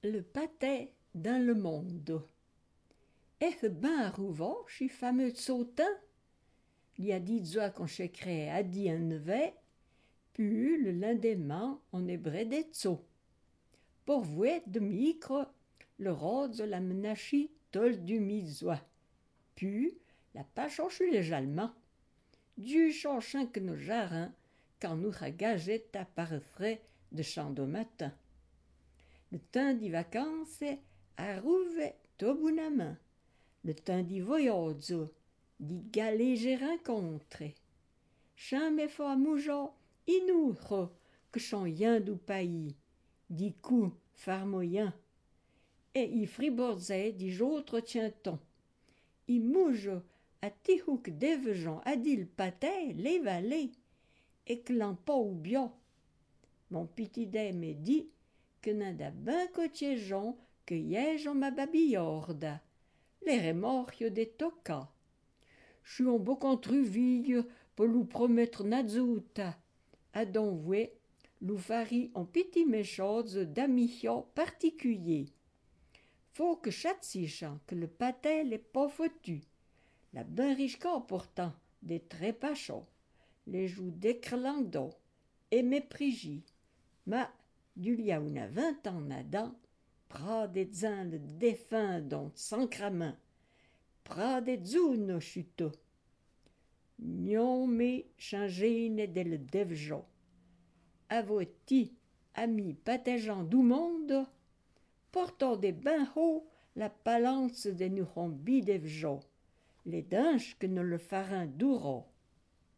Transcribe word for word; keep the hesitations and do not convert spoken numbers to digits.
le pâté dans le monde. Et ben rouva, chi fameux sautin. Il a dit zoa qu'on chèquerait à dit un nevet, puis le lendemain on est bredé tso. Pour vouer de micro, le rose la menachi tol du misoa. Puis la pas chanchu les jalmans. Du chanchin que nos jarins, quand nous ragageait à par frais de champ de matin. Le temps des vacances arrive tout bonnement. Le temps des voyages, des galets rencontrés. Jamais fois mouja, inouro, que son yen du pays, des coups farmoyens. Et il friborzait des autres tientons. Il mouge à tihouk devgens a dit le pâté, les vallées, et que l'en pas ou bien. Mon petit dé me dit que n'ada ben cotier gens que yej en ma babillorde. Les remorchio des toca. Je suis en beau contruville pour lui promettre nazuta. À donvouer, lui fari en petit méchose d'amihio particulier. Faut que chatsicha que le pâté l'est pas foutu. La ben riche corps pourtant, des très pachons, les joues d'écrelando, et méprigi. Ma, du lia une a vingt ans nadant, pras des zins le défunt dont sancramin, pras des zounes chuto. Nion me changine de le devjo. Avoti, amis patégeant du monde, portant des bains hauts la palance de nous rombi devjo. Les dinches que nous le farin duro.